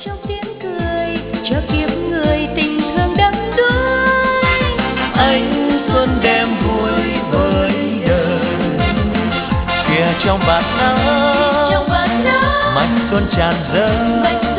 trong tiếng cười cho kiếp người tình thương đắm đuối. Ánh xuân đem vui với đời, kìa trong bạt nắng Trong bát nắng mạch xuân tràn dâng.